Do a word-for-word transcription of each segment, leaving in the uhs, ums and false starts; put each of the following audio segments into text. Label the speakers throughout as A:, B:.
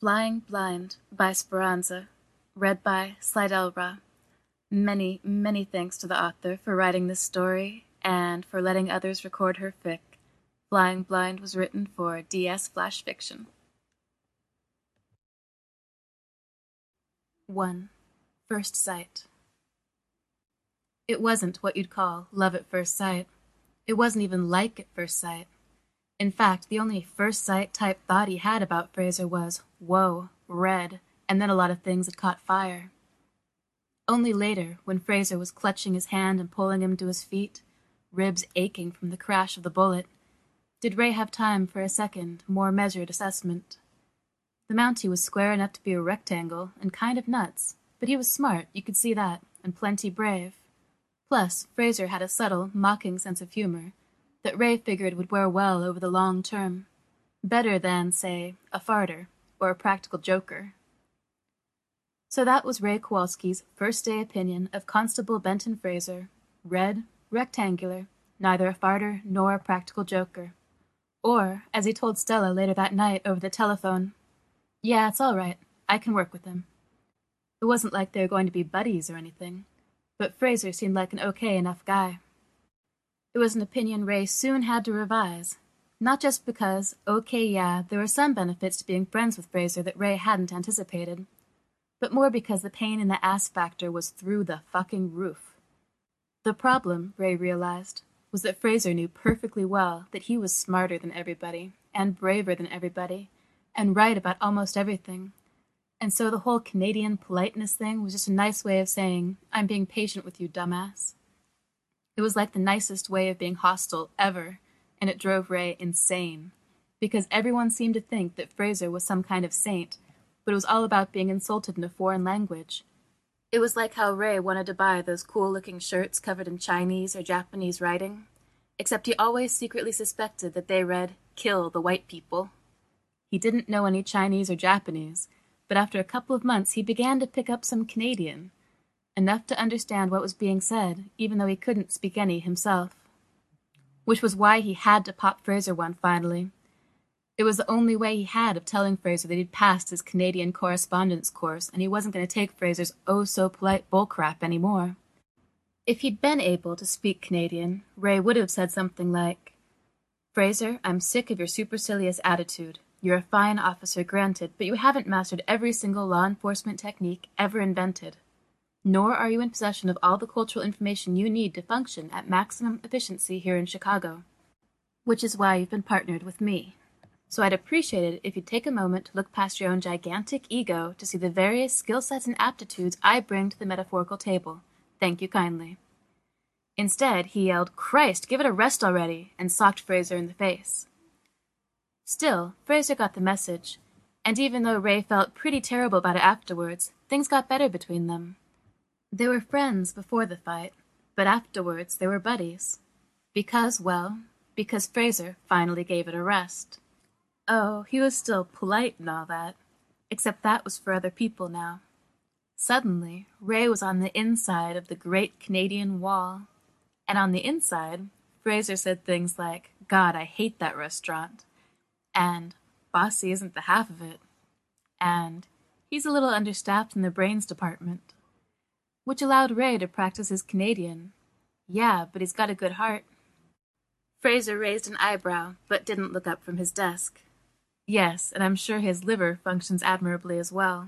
A: Flying Blind by Speranza, read by Slidelra. Many, many thanks to the author for writing this story and for letting others record her fic. Flying Blind was written for D S Flash Fiction. one. First Sight. It wasn't what you'd call love at first sight. It wasn't even like at first sight. In fact, the only first sight type thought he had about Fraser was, whoa, red, and then a lot of things had caught fire. Only later, when Fraser was clutching his hand and pulling him to his feet, ribs aching from the crash of the bullet, did Ray have time for a second, more measured assessment. The Mountie was square enough to be a rectangle and kind of nuts, but he was smart, you could see that, and plenty brave. Plus, Fraser had a subtle, mocking sense of humor that Ray figured would wear well over the long term. Better than, say, a farter or a practical joker. So that was Ray Kowalski's first-day opinion of Constable Benton Fraser. Red, rectangular, neither a farter nor a practical joker. Or, as he told Stella later that night over the telephone, yeah, it's all right. I can work with him. It wasn't like they were going to be buddies or anything, but Fraser seemed like an okay enough guy. It was an opinion Ray soon had to revise, not just because, okay, yeah, there were some benefits to being friends with Fraser that Ray hadn't anticipated, but more because the pain in the ass factor was through the fucking roof. The problem, Ray realized, was that Fraser knew perfectly well that he was smarter than everybody, and braver than everybody, and right about almost everything. And so the whole Canadian politeness thing was just a nice way of saying, I'm being patient with you, dumbass. It was like the nicest way of being hostile ever, and it drove Ray insane, because everyone seemed to think that Fraser was some kind of saint, but it was all about being insulted in a foreign language. It was like how Ray wanted to buy those cool-looking shirts covered in Chinese or Japanese writing, except he always secretly suspected that they read, "Kill the white people." He didn't know any Chinese or Japanese, but after a couple of months he began to pick up some Canadian, enough to understand what was being said, even though he couldn't speak any himself. Which was why he had to pop Fraser one finally. It was the only way he had of telling Fraser that he'd passed his Canadian correspondence course and he wasn't going to take Fraser's oh-so-polite bullcrap anymore. If he'd been able to speak Canadian, Ray would have said something like, Fraser, I'm sick of your supercilious attitude. You're a fine officer, granted, but you haven't mastered every single law enforcement technique ever invented. Nor are you in possession of all the cultural information you need to function at maximum efficiency here in Chicago. Which is why you've been partnered with me. So I'd appreciate it if you'd take a moment to look past your own gigantic ego to see the various skill sets and aptitudes I bring to the metaphorical table. Thank you kindly. Instead, he yelled, Christ, give it a rest already, and socked Fraser in the face. Still, Fraser got the message, and even though Ray felt pretty terrible about it afterwards, things got better between them. They were friends before the fight, but afterwards they were buddies. Because, well, because Fraser finally gave it a rest. Oh, he was still polite and all that, except that was for other people now. Suddenly, Ray was on the inside of the Great Canadian Wall, and on the inside, Fraser said things like, God, I hate that restaurant, and Bossy isn't the half of it, and he's a little understaffed in the brains department, which allowed Ray to practice his Canadian. Yeah, but he's got a good heart. Fraser raised an eyebrow, but didn't look up from his desk. Yes, and I'm sure his liver functions admirably as well.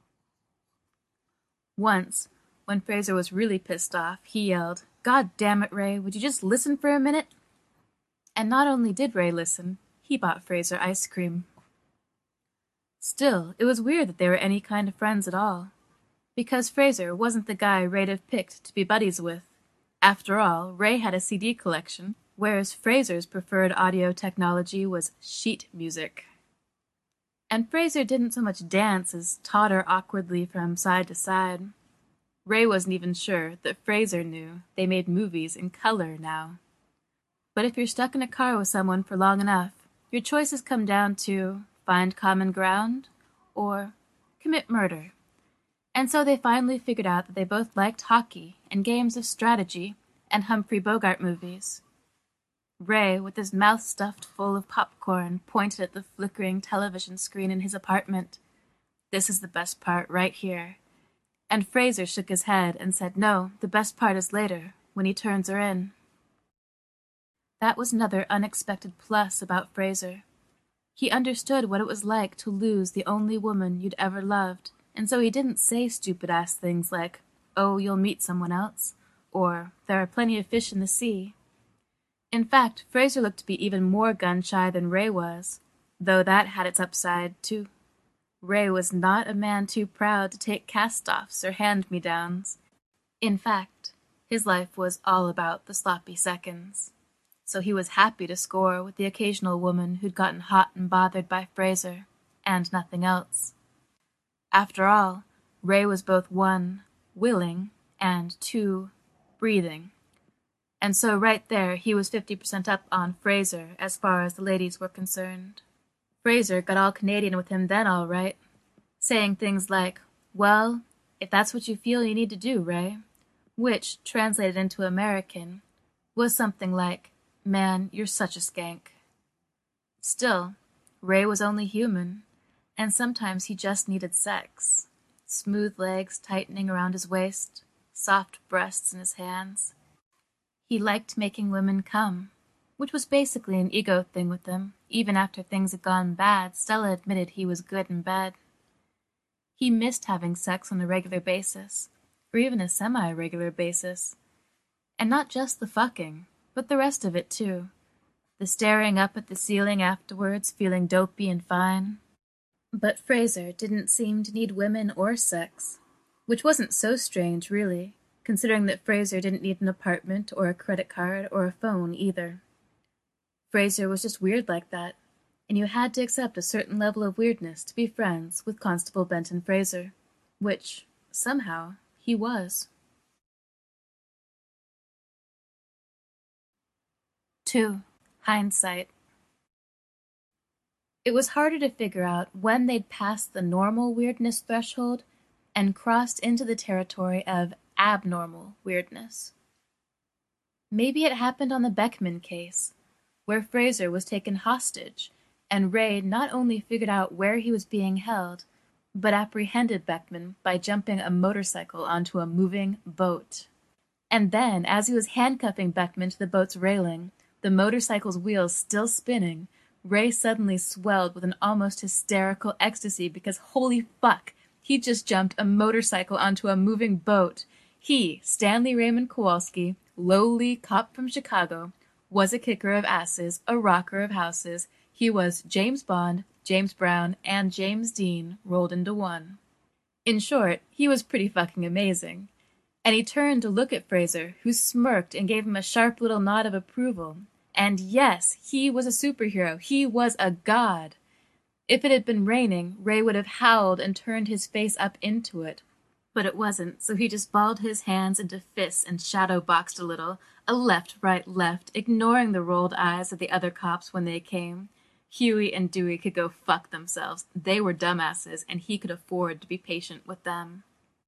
A: Once, when Fraser was really pissed off, he yelled, God damn it, Ray, would you just listen for a minute? And not only did Ray listen, he bought Fraser ice cream. Still, it was weird that they were any kind of friends at all, because Fraser wasn't the guy Ray'd have picked to be buddies with. After all, Ray had a C D collection, whereas Fraser's preferred audio technology was sheet music. And Fraser didn't so much dance as totter awkwardly from side to side. Ray wasn't even sure that Fraser knew they made movies in color now. But if you're stuck in a car with someone for long enough, your choices come down to find common ground or commit murder. And so they finally figured out that they both liked hockey and games of strategy and Humphrey Bogart movies. Ray, with his mouth stuffed full of popcorn, pointed at the flickering television screen in his apartment, This is the best part right here. And Fraser shook his head and said, no, the best part is later, when he turns her in. That was another unexpected plus about Fraser. He understood what it was like to lose the only woman you'd ever loved, and so he didn't say stupid-ass things like, oh, you'll meet someone else, or there are plenty of fish in the sea. In fact, Fraser looked to be even more gun-shy than Ray was, though that had its upside, too. Ray was not a man too proud to take cast-offs or hand-me-downs. In fact, his life was all about the sloppy seconds. So he was happy to score with the occasional woman who'd gotten hot and bothered by Fraser, and nothing else. After all, Ray was both one, willing, and two, breathing. And so right there he was fifty percent up on Fraser as far as the ladies were concerned. Fraser got all Canadian with him then all right, saying things like, well, if that's what you feel you need to do, Ray, which, translated into American, was something like, man, you're such a skank. Still, Ray was only human, and sometimes he just needed sex. Smooth legs tightening around his waist, soft breasts in his hands. He liked making women come, which was basically an ego thing with him. Even after things had gone bad, Stella admitted he was good in bed. He missed having sex on a regular basis, or even a semi-regular basis. And not just the fucking, but the rest of it, too. The staring up at the ceiling afterwards, feeling dopey and fine. But Fraser didn't seem to need women or sex, which wasn't so strange, really, considering that Fraser didn't need an apartment or a credit card or a phone, either. Fraser was just weird like that, and you had to accept a certain level of weirdness to be friends with Constable Benton Fraser, which, somehow, he was. Two. Hindsight. It was harder to figure out when they'd passed the normal weirdness threshold and crossed into the territory of abnormal weirdness. Maybe it happened on the Beckman case, where Fraser was taken hostage, and Ray not only figured out where he was being held, but apprehended Beckman by jumping a motorcycle onto a moving boat. And then, as he was handcuffing Beckman to the boat's railing, the motorcycle's wheels still spinning, Ray suddenly swelled with an almost hysterical ecstasy because holy fuck, he just jumped a motorcycle onto a moving boat. He, Stanley Raymond Kowalski, lowly cop from Chicago, was a kicker of asses, a rocker of houses. He was James Bond, James Brown, and James Dean rolled into one. In short, he was pretty fucking amazing. And he turned to look at Fraser, who smirked and gave him a sharp little nod of approval. And yes, he was a superhero. He was a god. If it had been raining, Ray would have howled and turned his face up into it. But it wasn't, so he just balled his hands into fists and shadow-boxed a little, a left, right, left, ignoring the rolled eyes of the other cops when they came. Huey and Dewey could go fuck themselves. They were dumbasses, and he could afford to be patient with them.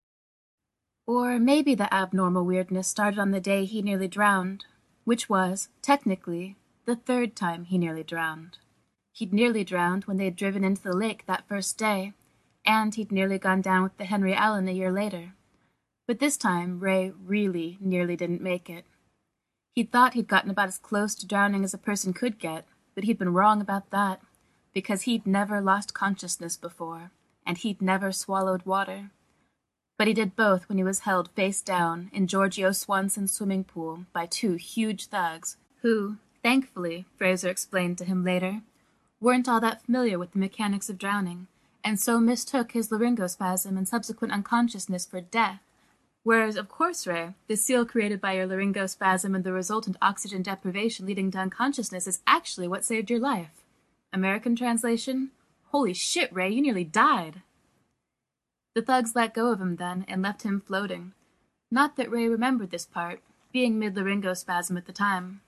A: Or maybe the abnormal weirdness started on the day he nearly drowned, which was, technically, the third time he nearly drowned. He'd nearly drowned when they had driven into the lake that first day, and he'd nearly gone down with the Henry Allen a year later. But this time, Ray really nearly didn't make it. He'd thought he'd gotten about as close to drowning as a person could get, but he'd been wrong about that, because he'd never lost consciousness before, and he'd never swallowed water. But he did both when he was held face down in Giorgio Swanson's swimming pool by two huge thugs who, thankfully, Fraser explained to him later, weren't all that familiar with the mechanics of drowning, and so mistook his laryngospasm and subsequent unconsciousness for death. Whereas, of course, Ray, the seal created by your laryngospasm and the resultant oxygen deprivation leading to unconsciousness is actually what saved your life. American translation? Holy shit, Ray, you nearly died. The thugs let go of him then and left him floating. Not that Ray remembered this part, being mid-laryngospasm at the time.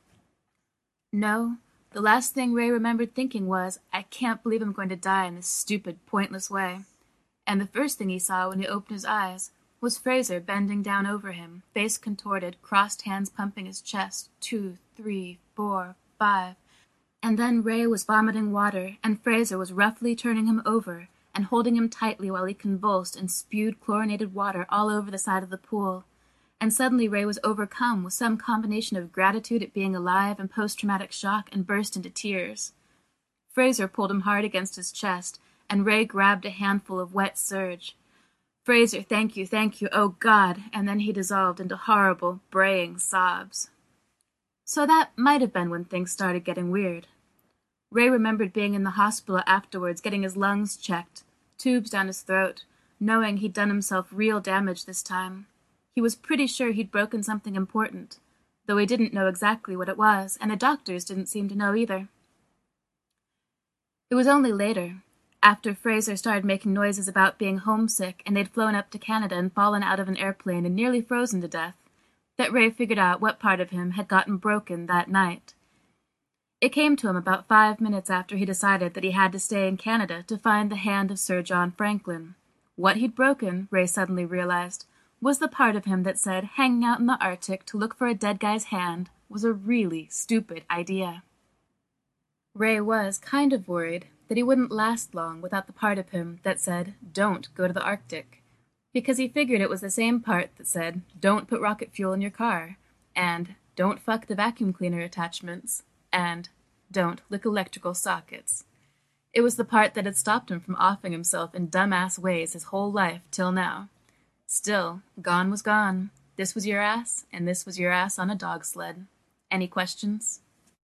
A: No, the last thing Ray remembered thinking was, I can't believe I'm going to die in this stupid, pointless way. And the first thing he saw when he opened his eyes was Fraser bending down over him, face contorted, crossed hands pumping his chest, two, three, four, five. And then Ray was vomiting water, and Fraser was roughly turning him over, and holding him tightly while he convulsed and spewed chlorinated water all over the side of the pool. And suddenly Ray was overcome with some combination of gratitude at being alive and post-traumatic shock and burst into tears. Fraser pulled him hard against his chest, and Ray grabbed a handful of wet surge. Fraser, thank you, thank you, oh God, and then he dissolved into horrible, braying sobs. So that might have been when things started getting weird. Ray remembered being in the hospital afterwards, getting his lungs checked, tubes down his throat, knowing he'd done himself real damage this time. He was pretty sure he'd broken something important, though he didn't know exactly what it was, and the doctors didn't seem to know either. It was only later, after Fraser started making noises about being homesick and they'd flown up to Canada and fallen out of an airplane and nearly frozen to death, that Ray figured out what part of him had gotten broken that night. It came to him about five minutes after he decided that he had to stay in Canada to find the hand of Sir John Franklin. What he'd broken, Ray suddenly realized, was the part of him that said hanging out in the Arctic to look for a dead guy's hand was a really stupid idea. Ray was kind of worried that he wouldn't last long without the part of him that said, don't go to the Arctic, because he figured it was the same part that said, don't put rocket fuel in your car, and don't fuck the vacuum cleaner attachments, and don't lick electrical sockets. It was the part that had stopped him from offing himself in dumbass ways his whole life till now. Still, gone was gone. This was your ass, and this was your ass on a dog sled. Any questions?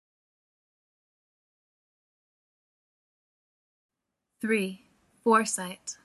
A: Three. Foresight.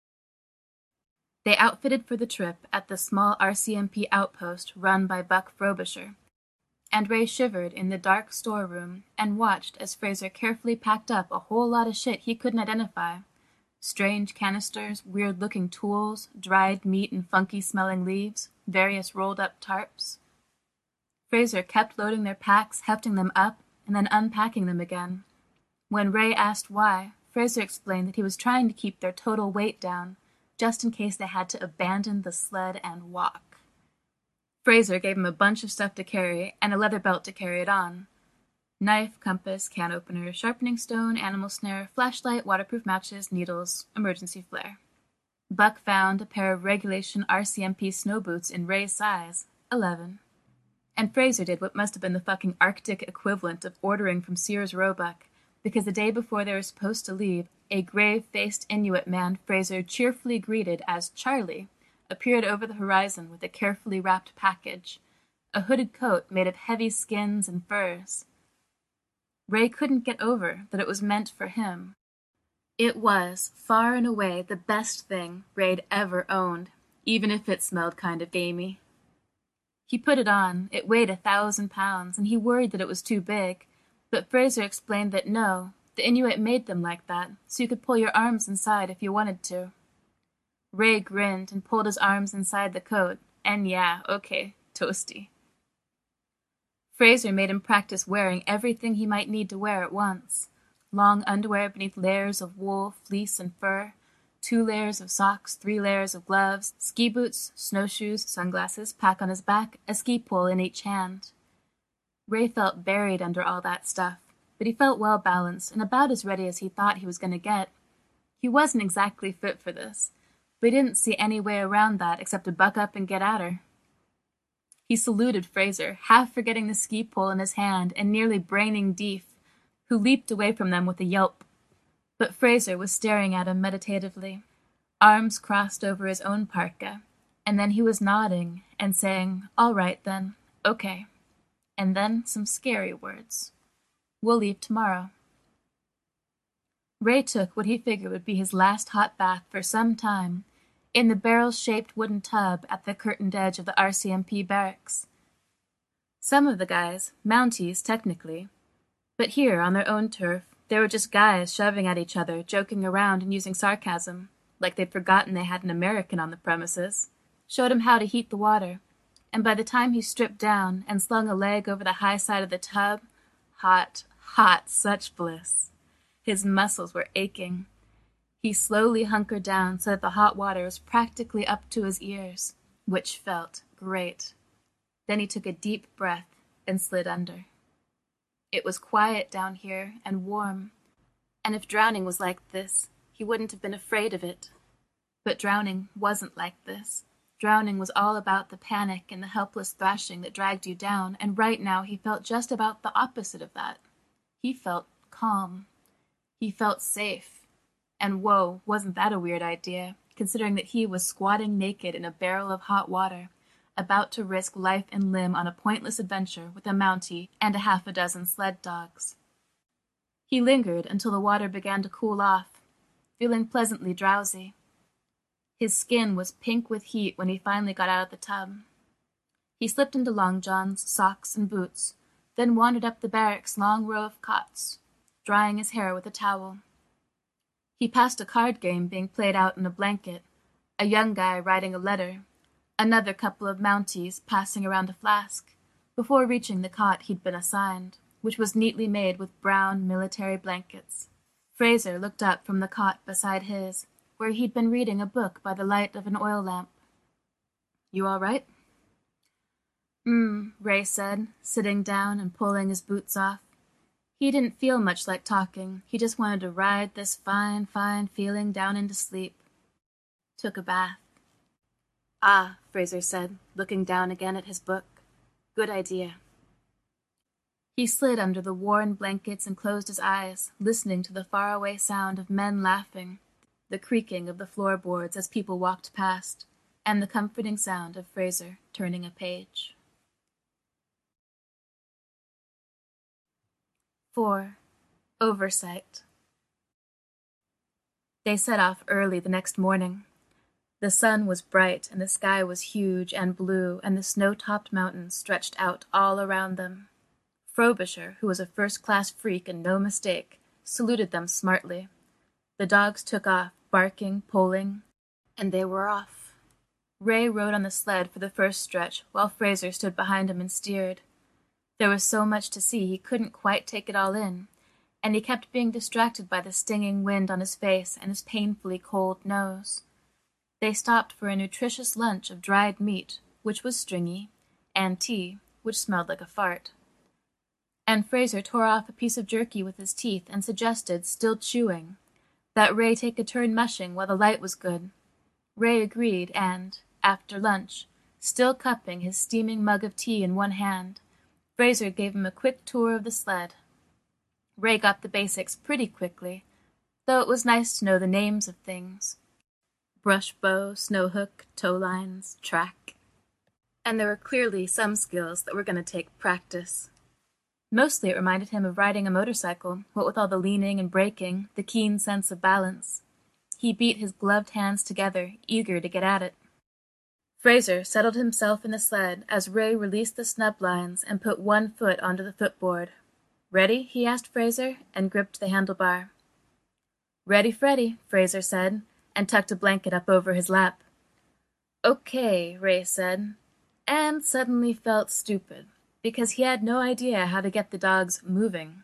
A: They outfitted for the trip at the small R C M P outpost run by Buck Frobisher, and Ray shivered in the dark storeroom and watched as Fraser carefully packed up a whole lot of shit he couldn't identify. Strange canisters, weird-looking tools, dried meat and funky-smelling leaves, various rolled-up tarps. Fraser kept loading their packs, hefting them up, and then unpacking them again. When Ray asked why, Fraser explained that he was trying to keep their total weight down, just in case they had to abandon the sled and walk. Fraser gave him a bunch of stuff to carry and a leather belt to carry it on. Knife, compass, can opener, sharpening stone, animal snare, flashlight, waterproof matches, needles, emergency flare. Buck found a pair of regulation R C M P snow boots in Ray's size, eleven. And Fraser did what must have been the fucking Arctic equivalent of ordering from Sears Roebuck, because the day before they were supposed to leave, a grave-faced Inuit man Fraser cheerfully greeted as Charlie appeared over the horizon with a carefully wrapped package, a hooded coat made of heavy skins and furs. Ray couldn't get over that it was meant for him. It was, far and away, the best thing Ray'd ever owned, even if it smelled kind of gamey. He put it on. It weighed a thousand pounds, and he worried that it was too big, but Fraser explained that no, the Inuit made them like that, so you could pull your arms inside if you wanted to. Ray grinned and pulled his arms inside the coat, and yeah, okay, toasty. Fraser made him practice wearing everything he might need to wear at once. Long underwear beneath layers of wool, fleece, and fur, two layers of socks, three layers of gloves, ski boots, snowshoes, sunglasses, pack on his back, a ski pole in each hand. Ray felt buried under all that stuff, but he felt well-balanced and about as ready as he thought he was going to get. He wasn't exactly fit for this, but he didn't see any way around that except to buck up and get at her. He saluted Fraser, half forgetting the ski pole in his hand and nearly braining Deef, who leaped away from them with a yelp. But Fraser was staring at him meditatively, arms crossed over his own parka, and then he was nodding and saying, all right then, okay, and then some scary words. We'll leave tomorrow. Ray took what he figured would be his last hot bath for some time, in the barrel-shaped wooden tub at the curtained edge of the R C M P barracks. Some of the guys, Mounties technically, but here on their own turf, they were just guys shoving at each other, joking around and using sarcasm, like they'd forgotten they had an American on the premises, showed him how to heat the water, and by the time he stripped down and slung a leg over the high side of the tub, hot, hot, such bliss. His muscles were aching. He slowly hunkered down so that the hot water was practically up to his ears, which felt great. Then he took a deep breath and slid under. It was quiet down here and warm, and if drowning was like this, he wouldn't have been afraid of it. But drowning wasn't like this. Drowning was all about the panic and the helpless thrashing that dragged you down, and right now he felt just about the opposite of that. He felt calm. He felt safe. And whoa, wasn't that a weird idea, considering that he was squatting naked in a barrel of hot water, about to risk life and limb on a pointless adventure with a Mountie and a half a dozen sled dogs. He lingered until the water began to cool off, feeling pleasantly drowsy. His skin was pink with heat when he finally got out of the tub. He slipped into long johns, socks, and boots, then wandered up the barracks' long row of cots, drying his hair with a towel. He passed a card game being played out in a blanket, a young guy writing a letter, another couple of Mounties passing around a flask, before reaching the cot he'd been assigned, which was neatly made with brown military blankets. Fraser looked up from the cot beside his, where he'd been reading a book by the light of an oil lamp. "You all right?" Hmm, Ray said, sitting down and pulling his boots off. He didn't feel much like talking. He just wanted to ride this fine, fine feeling down into sleep. Took a bath. "Ah," Fraser said, looking down again at his book. "Good idea." He slid under the worn blankets and closed his eyes, listening to the faraway sound of men laughing, the creaking of the floorboards as people walked past, and the comforting sound of Fraser turning a page. Four. Oversight. They set off early the next morning. The sun was bright, and the sky was huge and blue, and the snow-topped mountains stretched out all around them. Frobisher, who was a first-class freak and no mistake, saluted them smartly. The dogs took off, barking, pulling, and they were off. Ray rode on the sled for the first stretch, while Fraser stood behind him and steered. There was so much to see he couldn't quite take it all in, and he kept being distracted by the stinging wind on his face and his painfully cold nose. They stopped for a nutritious lunch of dried meat, which was stringy, and tea, which smelled like a fart. And Fraser tore off a piece of jerky with his teeth and suggested, still chewing, that Ray take a turn mushing while the light was good. Ray agreed, and, after lunch, still cupping his steaming mug of tea in one hand, Fraser gave him a quick tour of the sled. Ray got the basics pretty quickly, though it was nice to know the names of things. Brush bow, snow hook, tow lines, track. And there were clearly some skills that were going to take practice. Mostly it reminded him of riding a motorcycle, what with all the leaning and braking, the keen sense of balance. He beat his gloved hands together, eager to get at it. Fraser settled himself in the sled as Ray released the snub lines and put one foot onto the footboard. "Ready?" he asked Fraser, and gripped the handlebar. "Ready, Freddy," Fraser said, and tucked a blanket up over his lap. "Okay," Ray said, and suddenly felt stupid, because he had no idea how to get the dogs moving.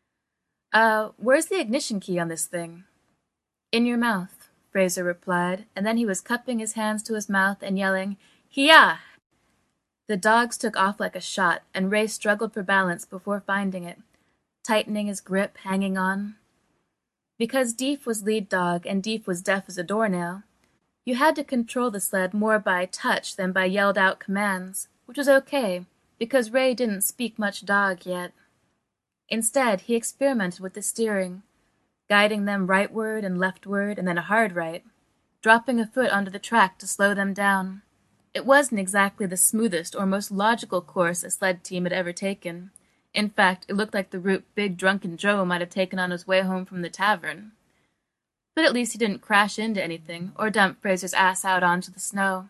A: Uh, where's the ignition key on this thing?" "In your mouth," Fraser replied, and then he was cupping his hands to his mouth and yelling, "Hi-yah!" The dogs took off like a shot, and Ray struggled for balance before finding it, tightening his grip, hanging on. Because Deef was lead dog and Deef was deaf as a doornail, you had to control the sled more by touch than by yelled-out commands, which was okay, because Ray didn't speak much dog yet. Instead, he experimented with the steering, guiding them rightward and leftward and then a hard right, dropping a foot onto the track to slow them down. It wasn't exactly the smoothest or most logical course a sled team had ever taken. In fact, it looked like the route Big Drunken Joe might have taken on his way home from the tavern. But at least he didn't crash into anything or dump Fraser's ass out onto the snow.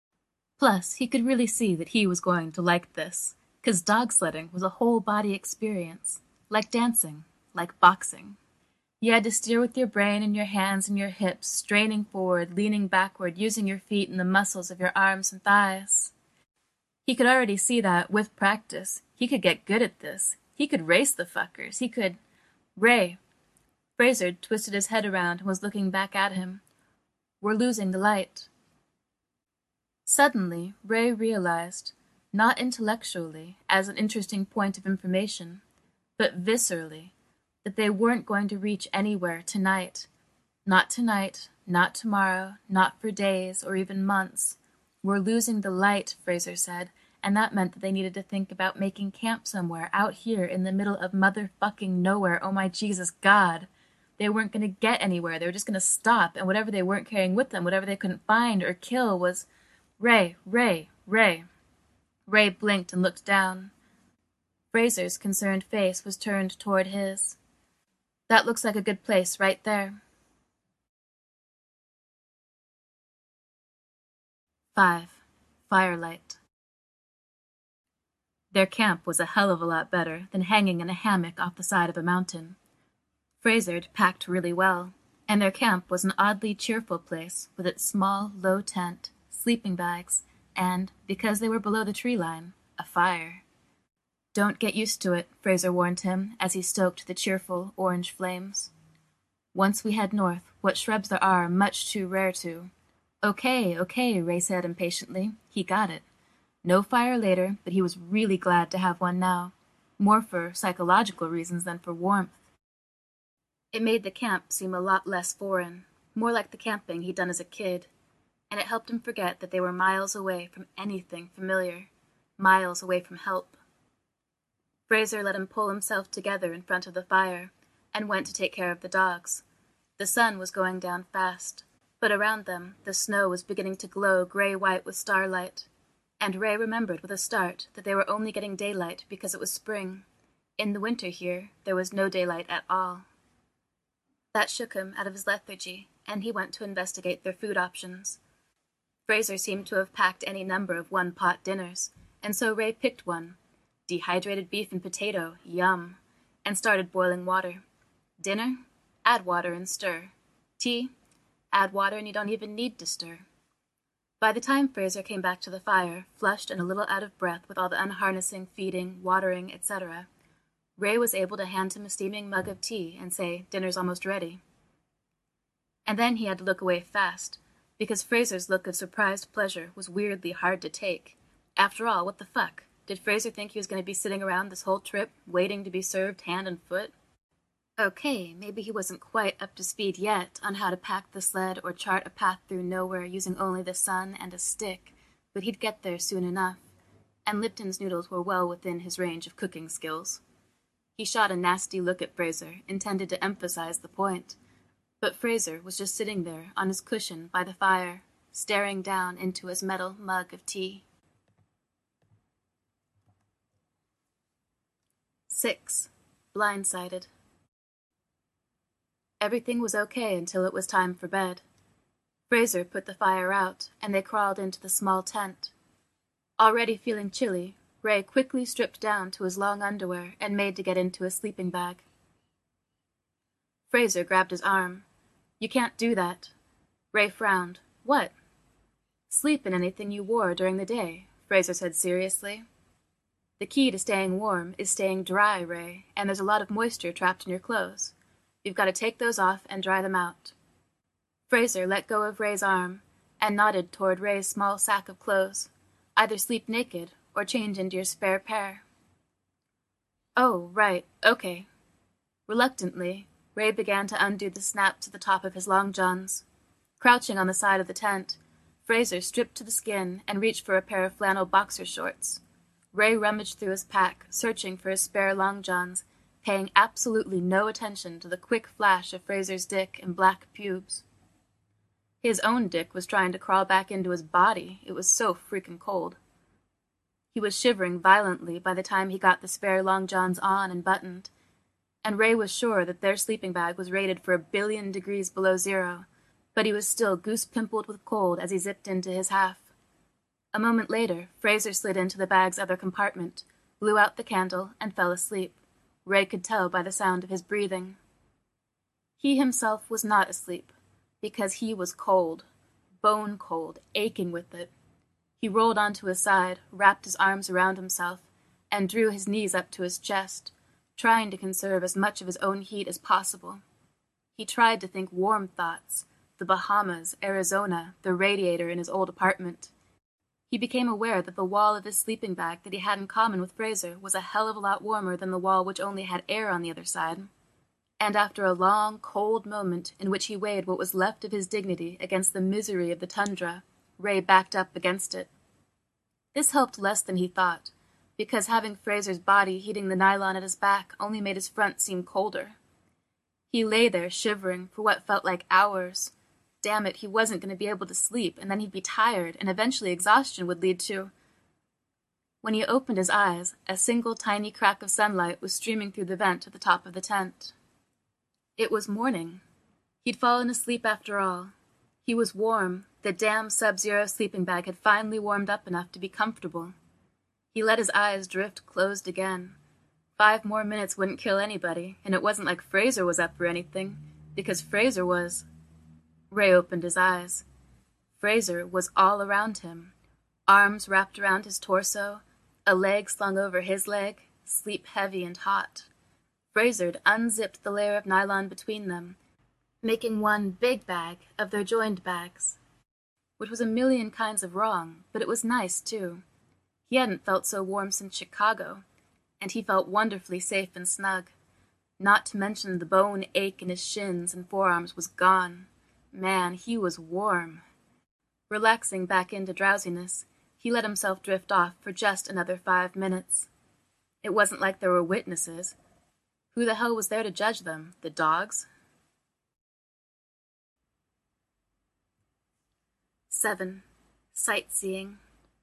A: Plus, he could really see that he was going to like this, 'cause dog sledding was a whole-body experience, like dancing, like boxing. You had to steer with your brain and your hands and your hips, straining forward, leaning backward, using your feet and the muscles of your arms and thighs. He could already see that, with practice, he could get good at this. He could race the fuckers. He could... Ray. Fraser twisted his head around and was looking back at him. "We're losing the light." Suddenly, Ray realized, not intellectually, as an interesting point of information, but viscerally, that they weren't going to reach anywhere tonight. Not tonight, not tomorrow, not for days or even months. We're losing the light, Fraser said, and that meant that they needed to think about making camp somewhere out here in the middle of motherfucking nowhere. Oh my Jesus God. They weren't going to get anywhere. They were just going to stop, and whatever they weren't carrying with them, whatever they couldn't find or kill was... Ray, Ray, Ray. Ray blinked and looked down. Fraser's concerned face was turned toward his. That looks like a good place right there. Five. Firelight. Their camp was a hell of a lot better than hanging in a hammock off the side of a mountain. Fraser'd packed really well, and their camp was an oddly cheerful place with its small, low tent, sleeping bags, and, because they were below the tree line, a fire. Don't get used to it, Fraser warned him as he stoked the cheerful orange flames. Once we head north, what shrubs there are much too rare to. Okay, okay, Ray said impatiently. He got it. No fire later, but he was really glad to have one now, more for psychological reasons than for warmth. It made the camp seem a lot less foreign, more like the camping he'd done as a kid, and it helped him forget that they were miles away from anything familiar, miles away from help. Fraser let him pull himself together in front of the fire and went to take care of the dogs. The sun was going down fast, but around them the snow was beginning to glow gray-white with starlight, and Ray remembered with a start that they were only getting daylight because it was spring. In the winter here, there was no daylight at all. That shook him out of his lethargy, and he went to investigate their food options. Fraser seemed to have packed any number of one-pot dinners, and so Ray picked one. Dehydrated beef and potato, yum, and started boiling water. Dinner? Add water and stir. Tea? Add water and you don't even need to stir. By the time Fraser came back to the fire, flushed and a little out of breath with all the unharnessing, feeding, watering, et cetera, Ray was able to hand him a steaming mug of tea and say, "Dinner's almost ready." And then he had to look away fast, because Fraser's look of surprised pleasure was weirdly hard to take. After all, what the fuck? Did Fraser think he was going to be sitting around this whole trip, waiting to be served hand and foot? Okay, maybe he wasn't quite up to speed yet on how to pack the sled or chart a path through nowhere using only the sun and a stick, but he'd get there soon enough, and Lipton's noodles were well within his range of cooking skills. He shot a nasty look at Fraser, intended to emphasize the point, but Fraser was just sitting there on his cushion by the fire, staring down into his metal mug of tea. Six. Blindsided. Everything was okay until it was time for bed. Fraser put the fire out, and they crawled into the small tent. Already feeling chilly, Ray quickly stripped down to his long underwear and made to get into his sleeping bag. Fraser grabbed his arm. "You can't do that." Ray frowned. "What?" "Sleep in anything you wore during the day," Fraser said seriously. "The key to staying warm is staying dry, Ray, and there's a lot of moisture trapped in your clothes. You've got to take those off and dry them out." Fraser let go of Ray's arm and nodded toward Ray's small sack of clothes. "Either sleep naked or change into your spare pair." "Oh, right, okay." Reluctantly, Ray began to undo the snaps at the top of his long johns. Crouching on the side of the tent, Fraser stripped to the skin and reached for a pair of flannel boxer shorts. Ray rummaged through his pack, searching for his spare long johns, paying absolutely no attention to the quick flash of Fraser's dick and black pubes. His own dick was trying to crawl back into his body. It was so freaking cold. He was shivering violently by the time he got the spare long johns on and buttoned, and Ray was sure that their sleeping bag was rated for a billion degrees below zero, but he was still goose-pimpled with cold as he zipped into his half. A moment later, Fraser slid into the bag's other compartment, blew out the candle, and fell asleep. Ray could tell by the sound of his breathing. He himself was not asleep, because he was cold, bone cold, aching with it. He rolled onto his side, wrapped his arms around himself, and drew his knees up to his chest, trying to conserve as much of his own heat as possible. He tried to think warm thoughts, the Bahamas, Arizona, the radiator in his old apartment. He became aware that the wall of his sleeping bag that he had in common with Fraser was a hell of a lot warmer than the wall which only had air on the other side. and after a long, cold moment in which he weighed what was left of his dignity against the misery of the tundra, Ray backed up against it. This helped less than he thought, because having Fraser's body heating the nylon at his back only made his front seem colder. He lay there shivering for what felt like hours. Damn it, he wasn't going to be able to sleep, and then he'd be tired, and eventually exhaustion would lead to... When he opened his eyes, a single tiny crack of sunlight was streaming through the vent at the top of the tent. It was morning. He'd fallen asleep after all. He was warm. The damn Sub-Zero sleeping bag had finally warmed up enough to be comfortable. He let his eyes drift closed again. Five more minutes wouldn't kill anybody, and it wasn't like Fraser was up or anything, because Fraser was... Ray opened his eyes. Fraser was all around him. Arms wrapped around his torso, a leg slung over his leg, sleep heavy and hot. Fraser had unzipped the layer of nylon between them, making one big bag of their joined bags. Which was a million kinds of wrong, but it was nice, too. He hadn't felt so warm since Chicago, and he felt wonderfully safe and snug. Not to mention the bone ache in his shins and forearms was gone. Man, he was warm. Relaxing back into drowsiness, he let himself drift off for just another five minutes. It wasn't like there were witnesses. Who the hell was there to judge them? The dogs? Seven. Sightseeing.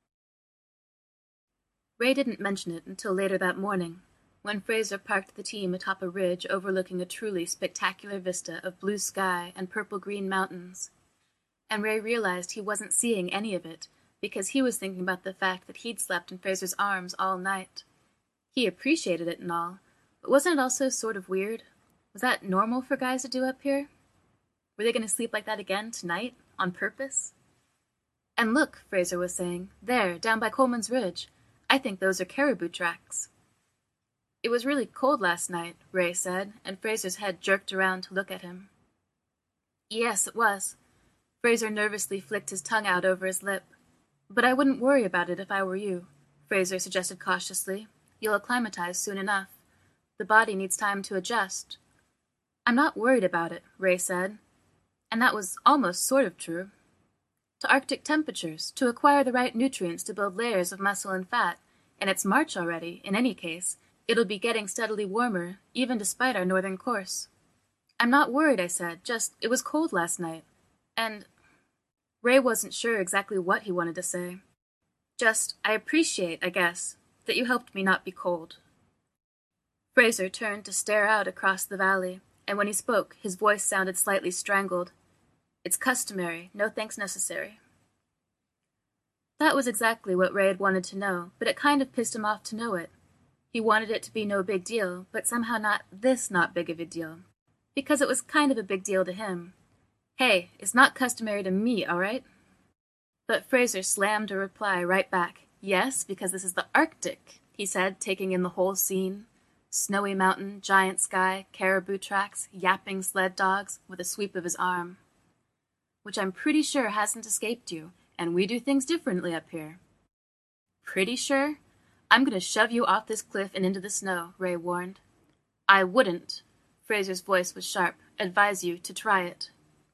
A: Ray didn't mention it until later that morning, when Fraser parked the team atop a ridge overlooking a truly spectacular vista of blue sky and purple-green mountains. And Ray realized he wasn't seeing any of it, because he was thinking about the fact that he'd slept in Fraser's arms all night. He appreciated it and all, but wasn't it also sort of weird? Was that normal for guys to do up here? Were they going to sleep like that again tonight, on purpose? And look, Fraser was saying, there, down by Coleman's Ridge. I think those are caribou tracks. It was really cold last night, Ray said, and Fraser's head jerked around to look at him. Yes, it was. Fraser nervously flicked his tongue out over his lip. But I wouldn't worry about it if I were you, Fraser suggested cautiously. You'll acclimatize soon enough. The body needs time to adjust. I'm not worried about it, Ray said. And that was almost sort of true. To Arctic temperatures, to acquire the right nutrients to build layers of muscle and fat, and it's March already, in any case. It'll be getting steadily warmer, even despite our northern course. I'm not worried, I said, just it was cold last night. And... Ray wasn't sure exactly what he wanted to say. Just, I appreciate, I guess, that you helped me not be cold. Fraser turned to stare out across the valley, and when he spoke, his voice sounded slightly strangled. It's customary, no thanks necessary. That was exactly what Ray had wanted to know, but it kind of pissed him off to know it. He wanted it to be no big deal, but somehow not this not big of a deal. Because it was kind of a big deal to him. Hey, it's not customary to me, all right? But Fraser slammed a reply right back. Yes, because this is the Arctic, he said, taking in the whole scene. Snowy mountain, giant sky, caribou tracks, yapping sled dogs, with a sweep of his arm. Which I'm pretty sure hasn't escaped you, and we do things differently up here. Pretty sure? I'm going to shove you off this cliff and into the snow, Ray warned. I wouldn't, Fraser's voice was sharp, advise you to try it.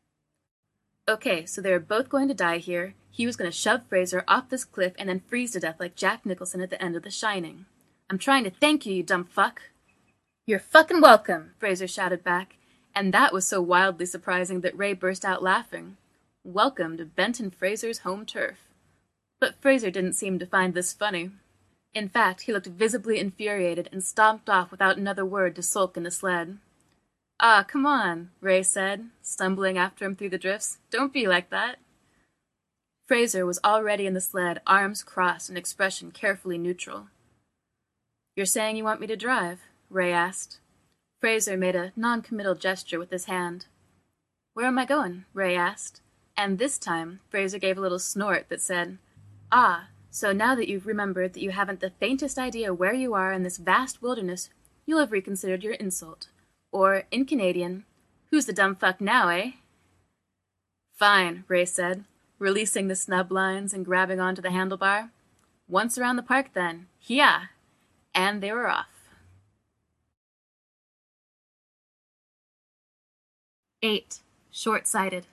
A: Okay, so they're both going to die here. He was going to shove Fraser off this cliff and then freeze to death like Jack Nicholson at the end of The Shining. I'm trying to thank you, you dumb fuck. You're fucking welcome, Fraser shouted back, and that was so wildly surprising that Ray burst out laughing. Welcome to Benton Fraser's home turf. But Fraser didn't seem to find this funny. In fact, he looked visibly infuriated and stomped off without another word to sulk in the sled. Ah, come on, Ray said, stumbling after him through the drifts. Don't be like that. Fraser was already in the sled, arms crossed and expression carefully neutral. You're saying you want me to drive? Ray asked. Fraser made a non-committal gesture with his hand. Where am I going? Ray asked. And this time, Fraser gave a little snort that said, Ah, so now that you've remembered that you haven't the faintest idea where you are in this vast wilderness, you'll have reconsidered your insult. Or, in Canadian, who's the dumb fuck now, eh? Fine, Ray said, releasing the snub lines and grabbing onto the handlebar. Once around the park, then. Yeah. And they were off. Eight. Short-sighted.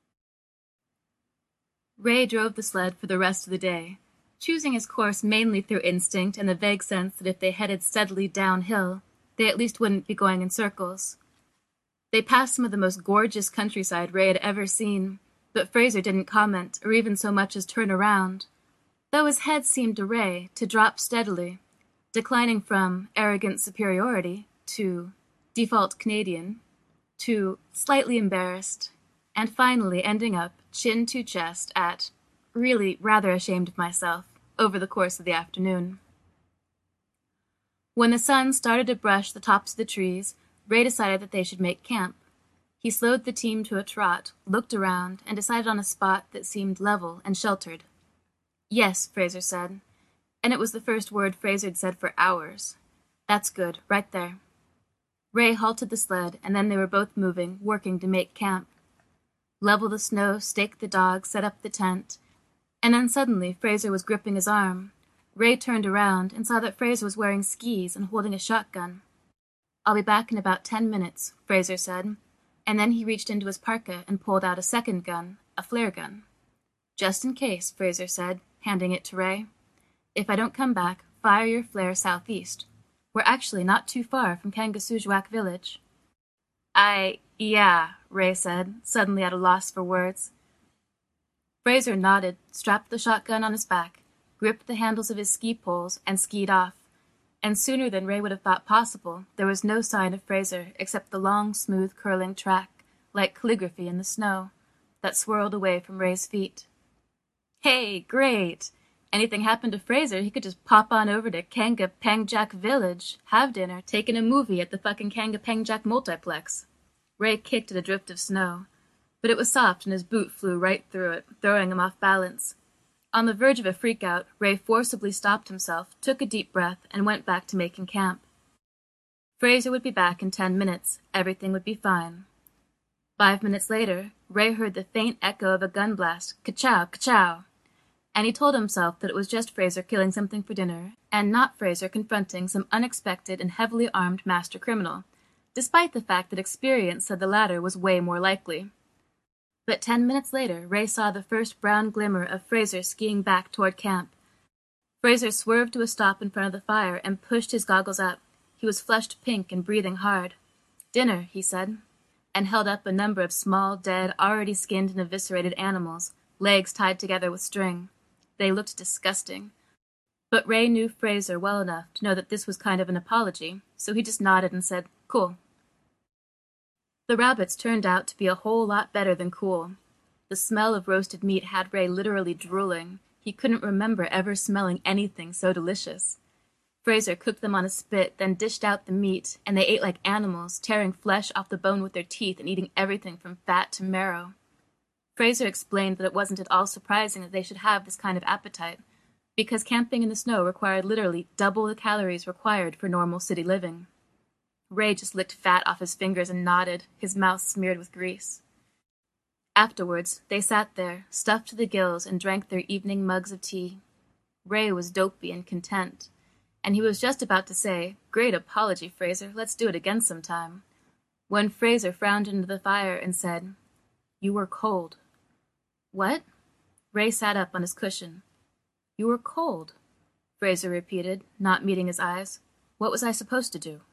A: Ray drove the sled for the rest of the day, choosing his course mainly through instinct and the vague sense that if they headed steadily downhill, they at least wouldn't be going in circles. They passed some of the most gorgeous countryside Ray had ever seen, but Fraser didn't comment or even so much as turn around, though his head seemed to Ray to drop steadily, declining from arrogant superiority to default Canadian to slightly embarrassed, and finally ending up chin to chest at really rather ashamed of myself over the course of the afternoon. When the sun started to brush the tops of the trees, Ray decided that they should make camp. He slowed the team to a trot, looked around, and decided on a spot that seemed level and sheltered. Yes, Fraser said, and it was the first word Fraser had said for hours. That's good, right there. Ray halted the sled, and then they were both moving, working to make camp. Level the snow, stake the dogs, set up the tent, and then suddenly Fraser was gripping his arm. Ray turned around and saw that Fraser was wearing skis and holding a shotgun. I'll be back in about ten minutes, Fraser said, and then he reached into his parka and pulled out a second gun, a flare gun. Just in case, Fraser said, handing it to Ray. If I don't come back, fire your flare southeast. We're actually not too far from Kangasujwak village. I, yeah, Ray said, suddenly at a loss for words. Fraser nodded, strapped the shotgun on his back, gripped the handles of his ski poles, and skied off. And sooner than Ray would have thought possible, there was no sign of Fraser except the long, smooth, curling track, like calligraphy in the snow, that swirled away from Ray's feet. Hey, great! Anything happened to Fraser, he could just pop on over to Kanga Pangjak Village, have dinner, take in a movie at the fucking Kanga Pangjak multiplex. Ray kicked at a drift of snow, but it was soft and his boot flew right through it, throwing him off balance. On the verge of a freak-out, Ray forcibly stopped himself, took a deep breath, and went back to making camp. Fraser would be back in ten minutes. Everything would be fine. Five minutes later, Ray heard the faint echo of a gun blast, ka-chow, ka-chow, and he told himself that it was just Fraser killing something for dinner, and not Fraser confronting some unexpected and heavily armed master criminal, despite the fact that experience said the latter was way more likely. But ten minutes later, Ray saw the first brown glimmer of Fraser skiing back toward camp. Fraser swerved to a stop in front of the fire and pushed his goggles up. He was flushed pink and breathing hard. Dinner, he said, and held up a number of small, dead, already skinned and eviscerated animals, legs tied together with string. They looked disgusting. But Ray knew Fraser well enough to know that this was kind of an apology, so he just nodded and said, cool. The rabbits turned out to be a whole lot better than cool. The smell of roasted meat had Ray literally drooling. He couldn't remember ever smelling anything so delicious. Fraser cooked them on a spit, then dished out the meat, and they ate like animals, tearing flesh off the bone with their teeth and eating everything from fat to marrow. Fraser explained that it wasn't at all surprising that they should have this kind of appetite, because camping in the snow required literally double the calories required for normal city living. Ray just licked fat off his fingers and nodded, his mouth smeared with grease. Afterwards, they sat there, stuffed to the gills, and drank their evening mugs of tea. Ray was dopey and content, and he was just about to say, "Great apology, Fraser, let's do it again sometime," when Fraser frowned into the fire and said, "You were cold." "What?" Ray sat up on his cushion. "You were cold," Fraser repeated, not meeting his eyes. "What was I supposed to do?"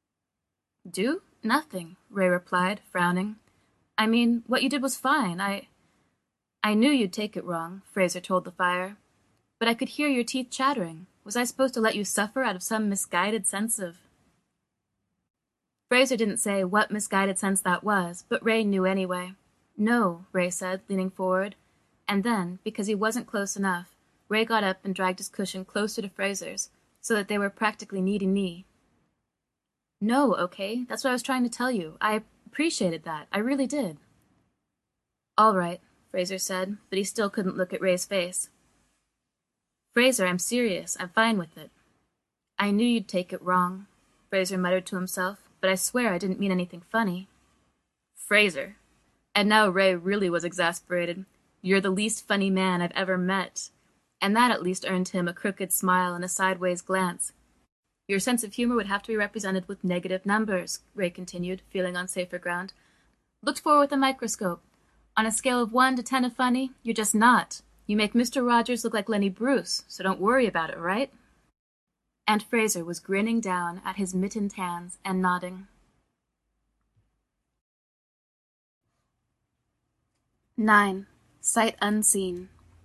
A: "Do? Nothing," Ray replied, frowning. "I mean, what you did was fine. I... I knew you'd take it wrong," Fraser told the fire. "But I could hear your teeth chattering. Was I supposed to let you suffer out of some misguided sense of..." Fraser didn't say what misguided sense that was, but Ray knew anyway. "No," Ray said, leaning forward. And then, because he wasn't close enough, Ray got up and dragged his cushion closer to Fraser's, so that they were practically knee-to-knee. "No, okay? That's what I was trying to tell you. I appreciated that. I really did." "All right," Fraser said, but he still couldn't look at Ray's face. "Fraser, I'm serious. I'm fine with it." "I knew you'd take it wrong," Fraser muttered to himself, "but I swear I didn't mean anything funny." "Fraser." And now Ray really was exasperated. "You're the least funny man I've ever met." And that at least earned him a crooked smile and a sideways glance. "Your sense of humor would have to be represented with negative numbers," Ray continued, feeling on safer ground. Looked for with a microscope. On a scale of one to ten of funny, you're just not. You make Mister Rogers look like Lenny Bruce, so don't worry about it, right?" And Fraser was grinning down at his mittened hands and nodding. Nine. Sight Unseen.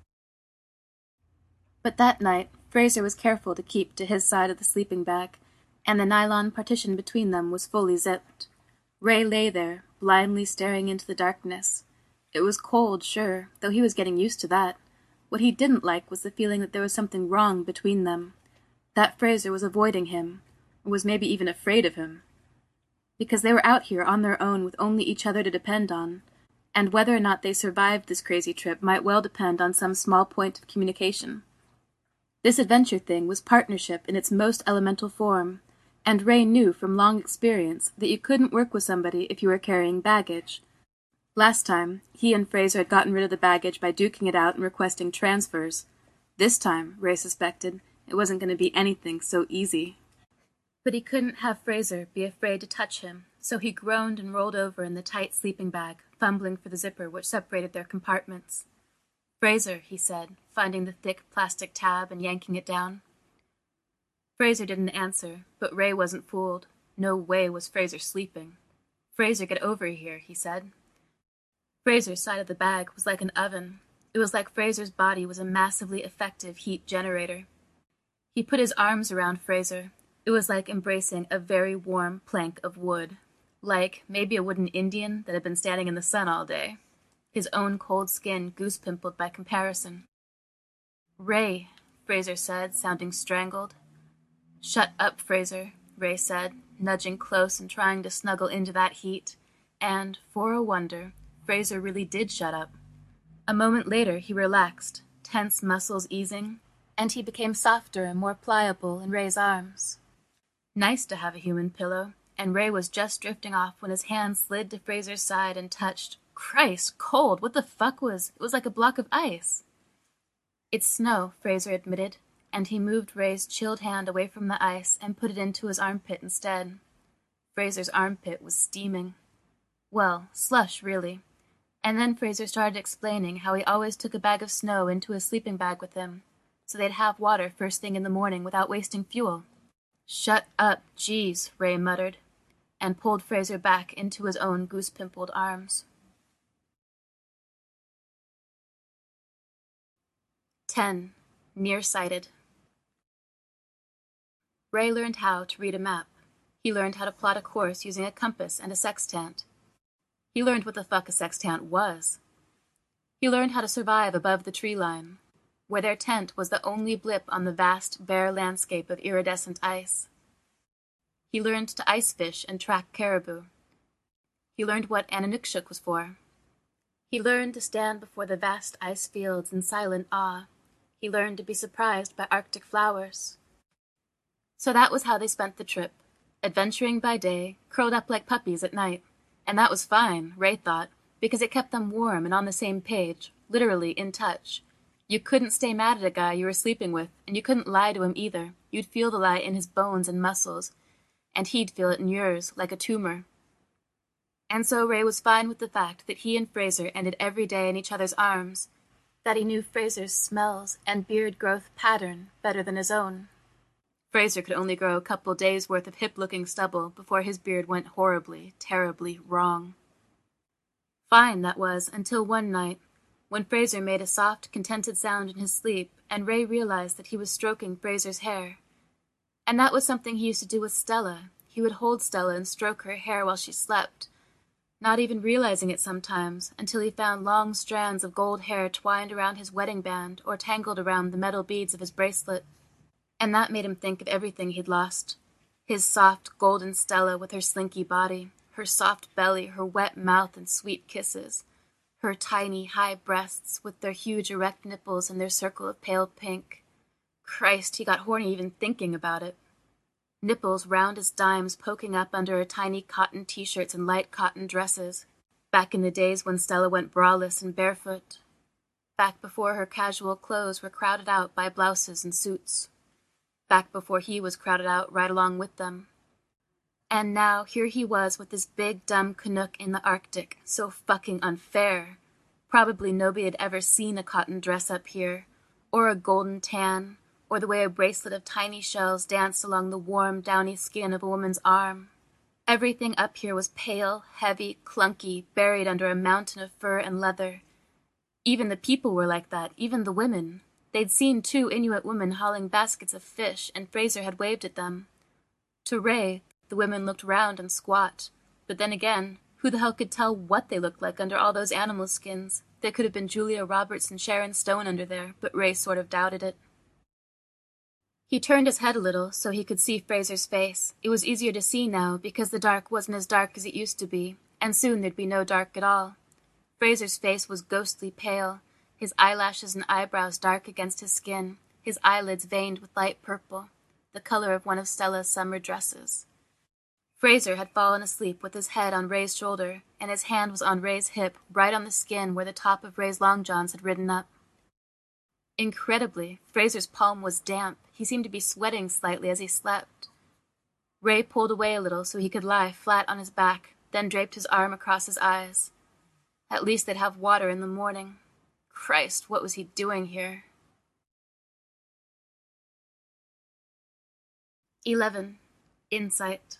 A: But that night, Fraser was careful to keep to his side of the sleeping bag, and the nylon partition between them was fully zipped. Ray lay there, blindly staring into the darkness. It was cold, sure, though he was getting used to that. What he didn't like was the feeling that there was something wrong between them, that Fraser was avoiding him, or was maybe even afraid of him. Because they were out here on their own with only each other to depend on, and whether or not they survived this crazy trip might well depend on some small point of communication. This adventure thing was partnership in its most elemental form, and Ray knew from long experience that you couldn't work with somebody if you were carrying baggage. Last time, he and Fraser had gotten rid of the baggage by duking it out and requesting transfers. This time, Ray suspected, it wasn't going to be anything so easy. But he couldn't have Fraser be afraid to touch him, so he groaned and rolled over in the tight sleeping bag, fumbling for the zipper which separated their compartments. "Fraser," he said, finding the thick plastic tab and yanking it down. Fraser didn't answer, but Ray wasn't fooled. No way was Fraser sleeping. "Fraser, get over here," he said. Fraser's side of the bag was like an oven. It was like Fraser's body was a massively effective heat generator. He put his arms around Fraser. It was like embracing a very warm plank of wood. Like maybe a wooden Indian that had been standing in the sun all day. His own cold skin goose-pimpled by comparison. "Ray," Fraser said, sounding strangled. "Shut up, Fraser," Ray said, nudging close and trying to snuggle into that heat. And, for a wonder, Fraser really did shut up. A moment later he relaxed, tense muscles easing, and he became softer and more pliable in Ray's arms. Nice to have a human pillow, and Ray was just drifting off when his hand slid to Fraser's side and touched. Christ, cold! What the fuck was... It was like a block of ice. "It's snow," Fraser admitted, and he moved Ray's chilled hand away from the ice and put it into his armpit instead. Fraser's armpit was steaming. Well, slush, really. And then Fraser started explaining how he always took a bag of snow into his sleeping bag with him, so they'd have water first thing in the morning without wasting fuel. "Shut up, jeez," Ray muttered, and pulled Fraser back into his own goose-pimpled arms. Ten. Nearsighted. Ray learned how to read a map. He learned how to plot a course using a compass and a sextant. He learned what the fuck a sextant was. He learned how to survive above the tree line, where their tent was the only blip on the vast, bare landscape of iridescent ice. He learned to ice fish and track caribou. He learned what Ananukshuk was for. He learned to stand before the vast ice fields in silent awe. He learned to be surprised by Arctic flowers. So that was how they spent the trip, adventuring by day, curled up like puppies at night. And that was fine, Ray thought, because it kept them warm and on the same page, literally in touch. You couldn't stay mad at a guy you were sleeping with, and you couldn't lie to him either. You'd feel the lie in his bones and muscles, and he'd feel it in yours, like a tumor. And so Ray was fine with the fact that he and Fraser ended every day in each other's arms, that he knew Fraser's smells and beard growth pattern better than his own. Fraser could only grow a couple days' worth of hip-looking stubble before his beard went horribly, terribly wrong. Fine, that was, until one night, when Fraser made a soft, contented sound in his sleep, and Ray realized that he was stroking Fraser's hair. And that was something he used to do with Stella. He would hold Stella and stroke her hair while she slept, not even realizing it sometimes, until he found long strands of gold hair twined around his wedding band or tangled around the metal beads of his bracelet. And that made him think of everything he'd lost. His soft, golden Stella with her slinky body, her soft belly, her wet mouth and sweet kisses, her tiny, high breasts with their huge erect nipples and their circle of pale pink. Christ, he got horny even thinking about it. Nipples round as dimes poking up under her tiny cotton t-shirts and light cotton dresses, back in the days when Stella went braless and barefoot, back before her casual clothes were crowded out by blouses and suits. Back before he was crowded out right along with them. And now here he was with this big dumb Canuck in the Arctic, so fucking unfair. Probably nobody had ever seen a cotton dress up here, or a golden tan, or the way a bracelet of tiny shells danced along the warm, downy skin of a woman's arm. Everything up here was pale, heavy, clunky, buried under a mountain of fur and leather. Even the people were like that, even the women. They'd seen two Inuit women hauling baskets of fish, and Fraser had waved at them. To Ray, the women looked round and squat, but then again, who the hell could tell what they looked like under all those animal skins? There could have been Julia Roberts and Sharon Stone under there, but Ray sort of doubted it. He turned his head a little so he could see Fraser's face. It was easier to see now because the dark wasn't as dark as it used to be, and soon there'd be no dark at all. Fraser's face was ghostly pale, his eyelashes and eyebrows dark against his skin, his eyelids veined with light purple, the color of one of Stella's summer dresses. Fraser had fallen asleep with his head on Ray's shoulder, and his hand was on Ray's hip, right on the skin where the top of Ray's long johns had ridden up. Incredibly, Fraser's palm was damp. He seemed to be sweating slightly as he slept. Ray pulled away a little so he could lie flat on his back, then draped his arm across his eyes. At least they'd have water in the morning. Christ, what was he doing here? Eleven. Insight.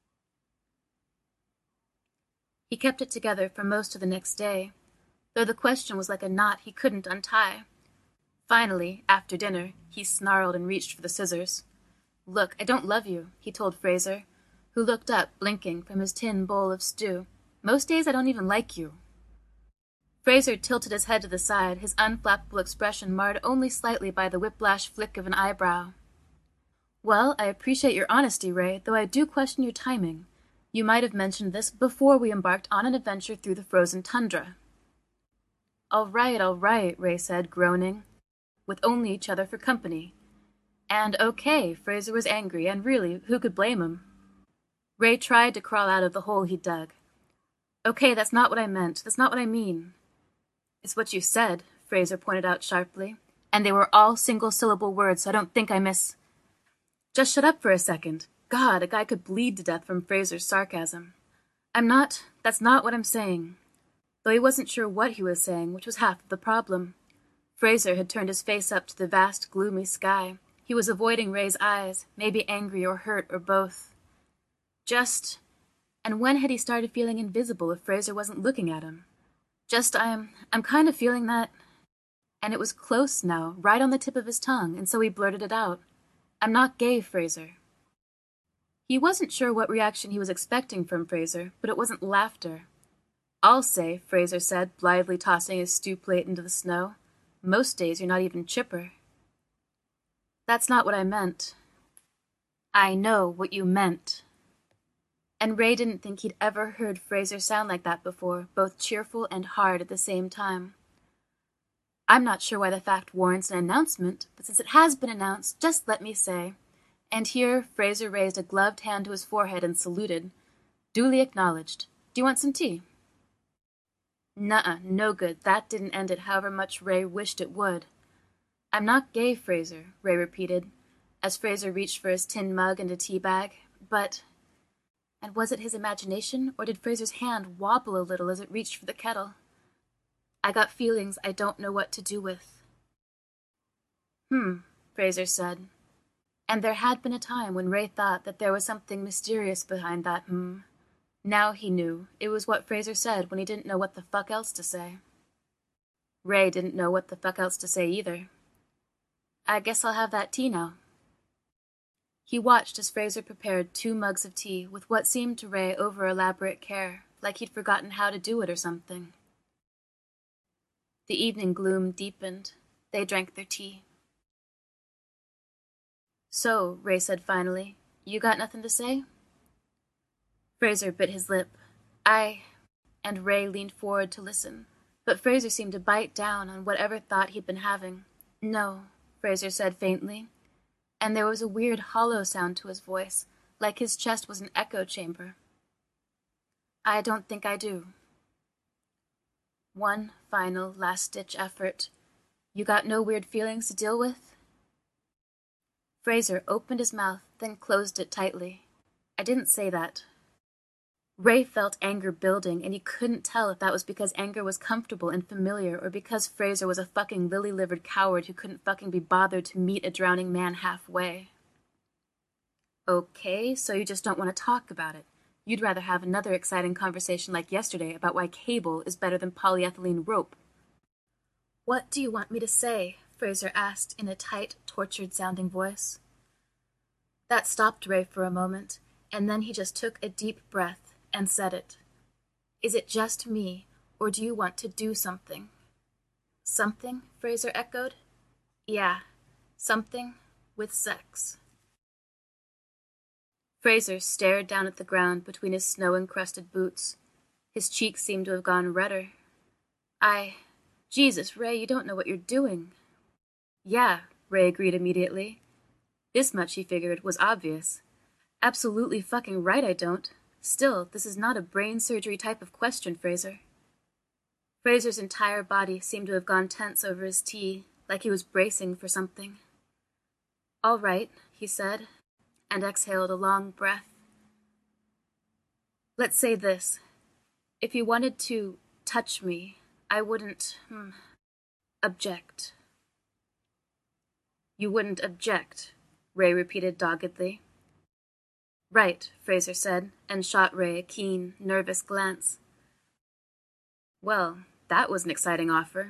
A: He kept it together for most of the next day, though the question was like a knot he couldn't untie. Finally, after dinner, he snarled and reached for the scissors. "Look, I don't love you," he told Fraser, who looked up, blinking, from his tin bowl of stew. "Most days I don't even like you." Fraser tilted his head to the side, his unflappable expression marred only slightly by the whiplash flick of an eyebrow. "Well, I appreciate your honesty, Ray, though I do question your timing. You might have mentioned this before we embarked on an adventure through the frozen tundra." "All right, all right," Ray said, groaning. With only each other for company. And okay, Fraser was angry, and really, who could blame him? Ray tried to crawl out of the hole he'd dug. "Okay, that's not what I meant. That's not what I mean." "It's what you said," Fraser pointed out sharply. "And they were all single-syllable words, so I don't think I miss—" "Just shut up for a second. God, a guy could bleed to death from Fraser's sarcasm. I'm not— that's not what I'm saying." Though he wasn't sure what he was saying, which was half of the problem. Fraser had turned his face up to the vast, gloomy sky. He was avoiding Ray's eyes, maybe angry or hurt or both. Just— and when had he started feeling invisible if Fraser wasn't looking at him? Just, I'm— I'm kind of feeling that— and it was close now, right on the tip of his tongue, and so he blurted it out. "I'm not gay, Fraser." He wasn't sure what reaction he was expecting from Fraser, but it wasn't laughter. "I'll say," Fraser said, blithely tossing his stew plate into the snow. "Most days you're not even chipper." "That's not what I meant." "I know what you meant." And Ray didn't think he'd ever heard Fraser sound like that before, both cheerful and hard at the same time. "I'm not sure why the fact warrants an announcement, but since it has been announced, just let me say—" and here Fraser raised a gloved hand to his forehead and saluted. "Duly acknowledged. Do you want some tea?" "Nuh-uh, no good. That didn't end it however much Ray wished it would." "I'm not gay, Fraser," Ray repeated, as Fraser reached for his tin mug and a tea bag. But— and was it his imagination, or did Fraser's hand wobble a little as it reached for the kettle? "I got feelings I don't know what to do with." "Hmm," Fraser said. And there had been a time when Ray thought that there was something mysterious behind that hmm. Now he knew. It was what Fraser said when he didn't know what the fuck else to say. Ray didn't know what the fuck else to say either. "I guess I'll have that tea now." He watched as Fraser prepared two mugs of tea with what seemed to Ray over-elaborate care, like he'd forgotten how to do it or something. The evening gloom deepened. They drank their tea. "So," Ray said finally, "you got nothing to say?" Fraser bit his lip. I— and Ray leaned forward to listen, but Fraser seemed to bite down on whatever thought he'd been having. "No," Fraser said faintly, and there was a weird hollow sound to his voice, like his chest was an echo chamber. "I don't think I do." One final, last-ditch effort. "You got no weird feelings to deal with?" Fraser opened his mouth, then closed it tightly. I didn't say that. Ray felt anger building, and he couldn't tell if that was because anger was comfortable and familiar, or because Fraser was a fucking lily-livered coward who couldn't fucking be bothered to meet a drowning man halfway. Okay, so you just don't want to talk about it. You'd rather have another exciting conversation like yesterday about why cable is better than polyethylene rope. What do you want me to say? Fraser asked in a tight, tortured-sounding voice. That stopped Ray for a moment, and then he just took a deep breath and said it. Is it just me, or do you want to do something? Something? Fraser echoed. Yeah, something with sex. Fraser stared down at the ground between his snow-encrusted boots. His cheeks seemed to have gone redder. I... Jesus, Ray, you don't know what you're doing. Yeah, Ray agreed immediately. This much, he figured, was obvious. Absolutely fucking right I don't. Still, this is not a brain surgery type of question, Fraser. Fraser's entire body seemed to have gone tense over his tea, like he was bracing for something. All right, he said, and exhaled a long breath. Let's say this. If you wanted to touch me, I wouldn't, hmm, object. You wouldn't object, Ray repeated doggedly. Right, Fraser said, and shot Ray a keen, nervous glance. Well, that was an exciting offer.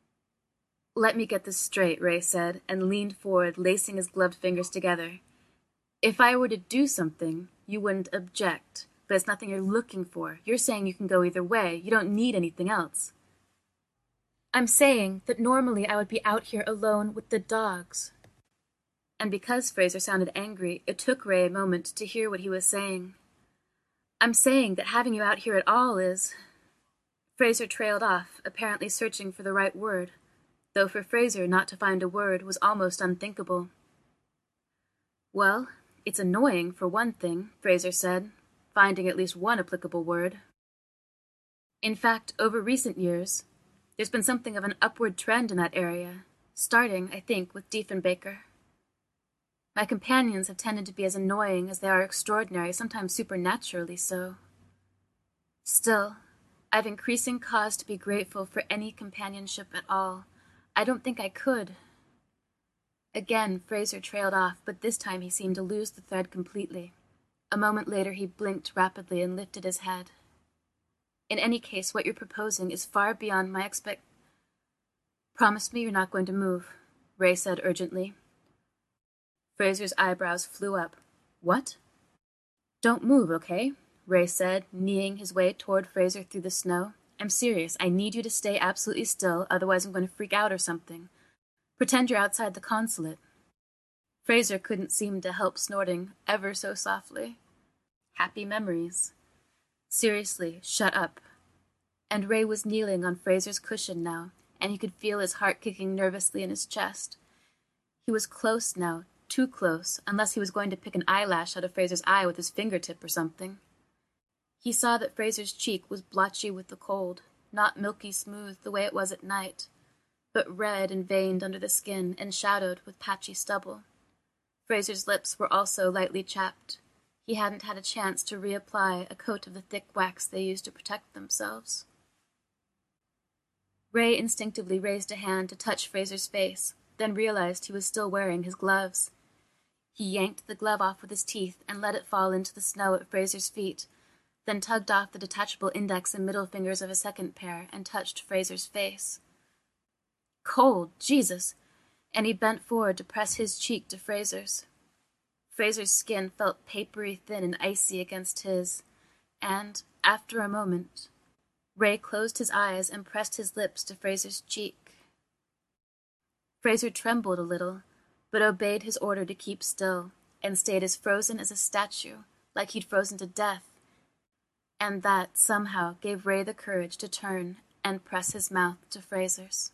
A: Let me get this straight, Ray said, and leaned forward, lacing his gloved fingers together. If I were to do something, you wouldn't object, but it's nothing you're looking for. You're saying you can go either way. You don't need anything else. I'm saying that normally I would be out here alone with the dogs. And because Fraser sounded angry, it took Ray a moment to hear what he was saying. I'm saying that having you out here at all is... Fraser trailed off, apparently searching for the right word, though for Fraser not to find a word was almost unthinkable. Well, it's annoying, for one thing, Fraser said, finding at least one applicable word. In fact, over recent years, there's been something of an upward trend in that area, starting, I think, with Diefenbaker. My companions have tended to be as annoying as they are extraordinary, sometimes supernaturally so. Still, I've increasing cause to be grateful for any companionship at all. I don't think I could. Again, Fraser trailed off, but this time he seemed to lose the thread completely. A moment later he blinked rapidly and lifted his head. In any case, what you're proposing is far beyond my expect... Promise me you're not going to move, Ray said urgently. Fraser's eyebrows flew up. What? Don't move, okay? Ray said, kneeing his way toward Fraser through the snow. I'm serious. I need you to stay absolutely still, otherwise I'm going to freak out or something. Pretend you're outside the consulate. Fraser couldn't seem to help snorting ever so softly. Happy memories. Seriously, shut up. And Ray was kneeling on Fraser's cushion now, and he could feel his heart kicking nervously in his chest. He was close now, too close, unless he was going to pick an eyelash out of Fraser's eye with his fingertip or something. He saw that Fraser's cheek was blotchy with the cold, not milky smooth the way it was at night, but red and veined under the skin and shadowed with patchy stubble. Fraser's lips were also lightly chapped. He hadn't had a chance to reapply a coat of the thick wax they used to protect themselves. Ray instinctively raised a hand to touch Fraser's face, then realized he was still wearing his gloves. He yanked the glove off with his teeth and let it fall into the snow at Fraser's feet, then tugged off the detachable index and middle fingers of a second pair and touched Fraser's face. Cold, Jesus! And he bent forward to press his cheek to Fraser's. Fraser's skin felt papery thin and icy against his, and, after a moment, Ray closed his eyes and pressed his lips to Fraser's cheek. Fraser trembled a little, but obeyed his order to keep still, and stayed as frozen as a statue, like he'd frozen to death, and that, somehow, gave Ray the courage to turn and press his mouth to Fraser's.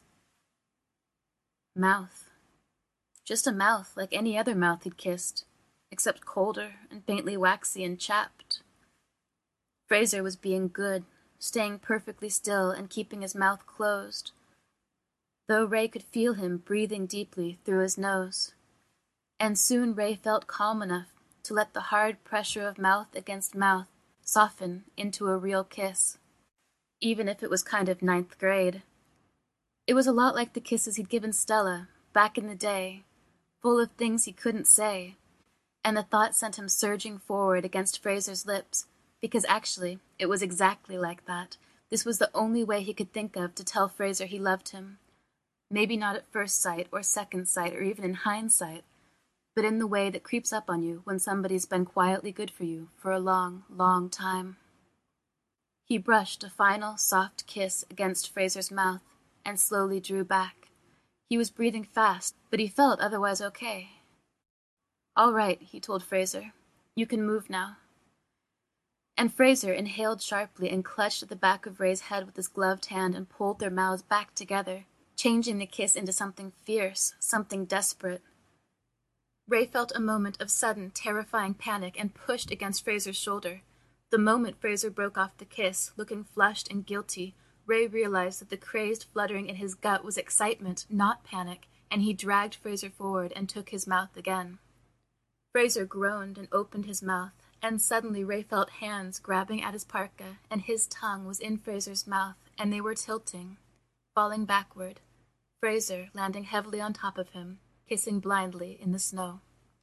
A: Mouth. Just a mouth like any other mouth he'd kissed, except colder and faintly waxy and chapped. Fraser was being good, staying perfectly still and keeping his mouth closed, though Ray could feel him breathing deeply through his nose. And soon Ray felt calm enough to let the hard pressure of mouth against mouth soften into a real kiss, even if it was kind of ninth grade. It was a lot like the kisses he'd given Stella back in the day, full of things he couldn't say, and the thought sent him surging forward against Fraser's lips, because actually it was exactly like that. This was the only way he could think of to tell Fraser he loved him. Maybe not at first sight or second sight or even in hindsight, but in the way that creeps up on you when somebody's been quietly good for you for a long, long time. He brushed a final soft kiss against Fraser's mouth and slowly drew back. He was breathing fast, but he felt otherwise okay. "All right," he told Fraser. "You can move now." And Fraser inhaled sharply and clutched at the back of Ray's head with his gloved hand and pulled their mouths back together, changing the kiss into something fierce, something desperate. Ray felt a moment of sudden, terrifying panic and pushed against Fraser's shoulder. The moment Fraser broke off the kiss, looking flushed and guilty, Ray realized that the crazed fluttering in his gut was excitement, not panic, and he dragged Fraser forward and took his mouth again. Fraser groaned and opened his mouth, and suddenly Ray felt hands grabbing at his parka, and his tongue was in Fraser's mouth, and they were tilting, falling backward, Fraser landing heavily on top of him, kissing blindly in the snow.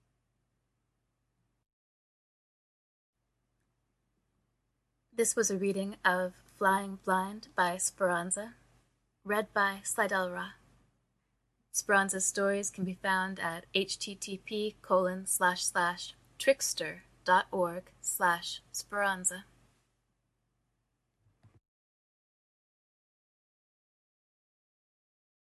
A: This was a reading of Flying Blind by Speranza, read by Slidell Ra. Speranza's stories can be found at http colon slash slash trickster dot org slash Speranza.